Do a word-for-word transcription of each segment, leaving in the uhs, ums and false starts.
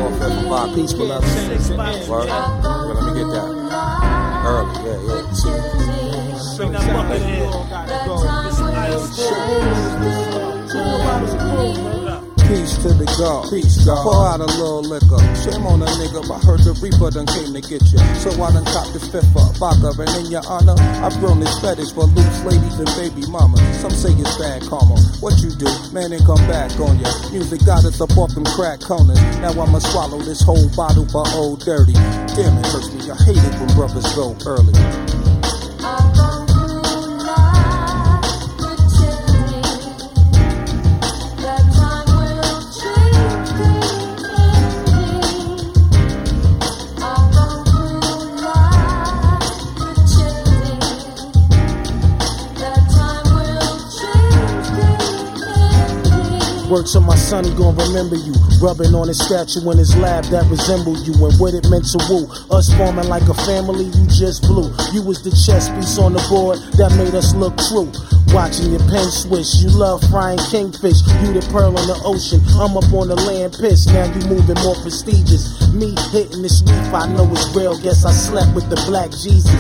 warfare for five peaceful love. Word? Well, let me get that. Early, yeah, yeah. See? Bring that bucket in. Peace to the God. Peace, God. Pour out a little liquor. Shame on a nigga, I heard the Reaper done came to get you. So I done copped the fifth up, vodka, and in your honor, I've grown this fetish for loose ladies and baby mamas. Some say it's bad karma. What you do, man, ain't come back on ya. Music got us up off them crack corners. Now I'ma swallow this whole bottle for Old Dirty. Damn, it hurts me. I hate it when brothers go early. Word to my son, he gon' remember you. Rubbing on his statue in his lab that resemble you. And what it meant to woo. Us forming like a family, you just blew. You was the chess piece on the board that made us look true. Watching your pen swish, you love frying kingfish. You the pearl in the ocean, I'm up on the land piss. Now you moving more prestigious. Me hitting this leaf, I know it's real. Guess I slept with the black Jesus.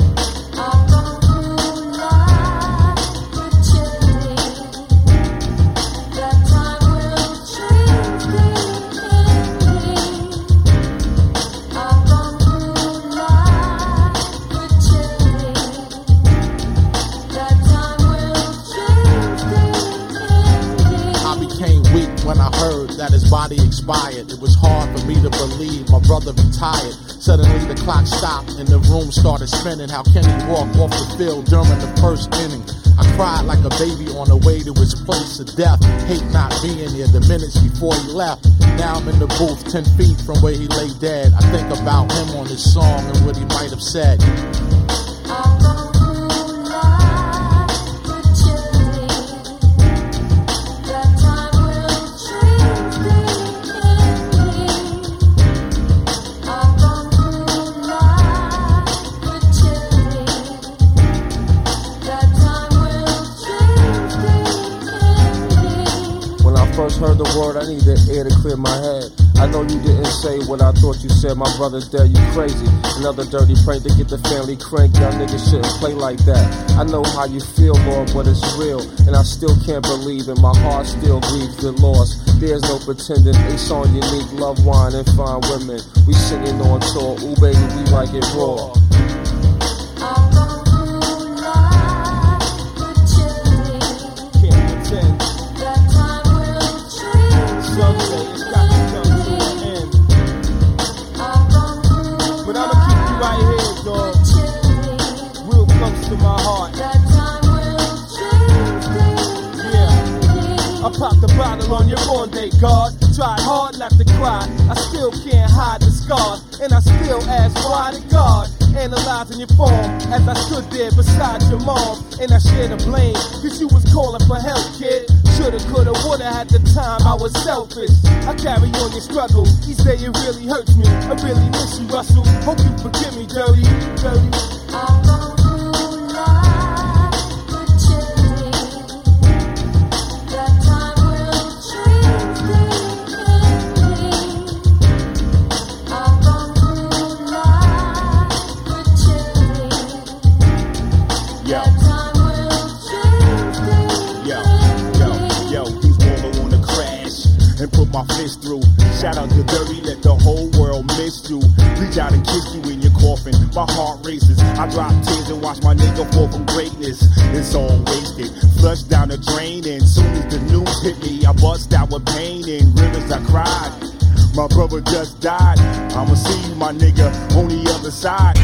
When I heard that his body expired, it was hard for me to believe my brother retired. Suddenly the clock stopped and the room started spinning. How can he walk off the field during the first inning? I cried like a baby on the way to his place of death. Hate not being here the minutes before he left. Now I'm in the booth ten feet from where he lay dead. I think about him on his song and what he might have said. First heard the word, I needed air to clear my head. I know you didn't say what I thought you said. My brother's dead, you crazy. Another dirty prank to get the family cranked. Y'all niggas shouldn't play like that. I know how you feel, Lord, but it's real. And I still can't believe it. My heart still grieves the loss. There's no pretending. Ace on unique, love wine and fine women. We singing on tour. Ooh, baby, we like it raw. I popped the bottle on your born day, God. Tried hard not to cry. I still can't hide the scars. And I still ask why to God. Analyzing your form as I stood there beside your mom. And I shared the blame, cause you was calling for help, kid. Shoulda, coulda, woulda, at the time I was selfish. I carry on your struggle. He say it really hurts me. I really miss you, Russell. Hope you forgive me, dirty, dirty. Put my fist through. Shout out to Dirty, let the whole world miss you. Reach out and kiss you in your coffin. My heart races. I drop tears and watch my nigga fall from greatness. It's all wasted. Flushed down the drain, and soon as the news hit me, I bust out with pain and rivers I cried. My brother just died. I'ma see you, my nigga, on the other side.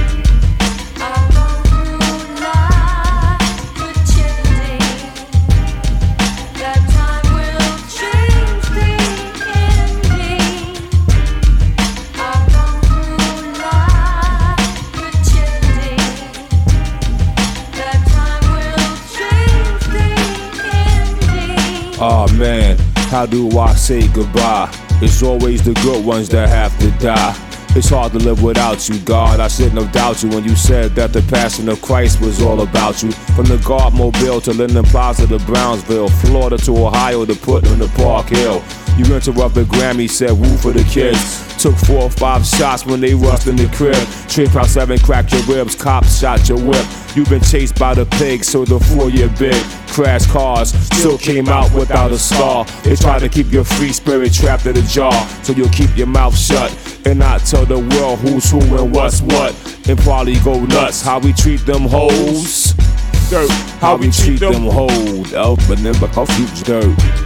Oh man, how do I say goodbye? It's always the good ones that have to die. It's hard to live without you, God. I shouldn't have doubted you when you said that the passion of Christ was all about you. From the Guard Mobile to Linden Plaza to Brownsville, Florida to Ohio to Putnam to Park Hill. You interrupted Grammy, said woo for the kids. Took four or five shots when they rushed in the crib. Trip House seven cracked your ribs, cops shot your whip. You've been chased by the pigs, so the four-year bid. Crash cars, still came out without a scar. They tried to keep your free spirit trapped in a jar, so you'll keep your mouth shut and not tell the world who's who and what's what. And probably go nuts how we treat them hoes. Dirt, how we treat them hoes. Up and then but dirt.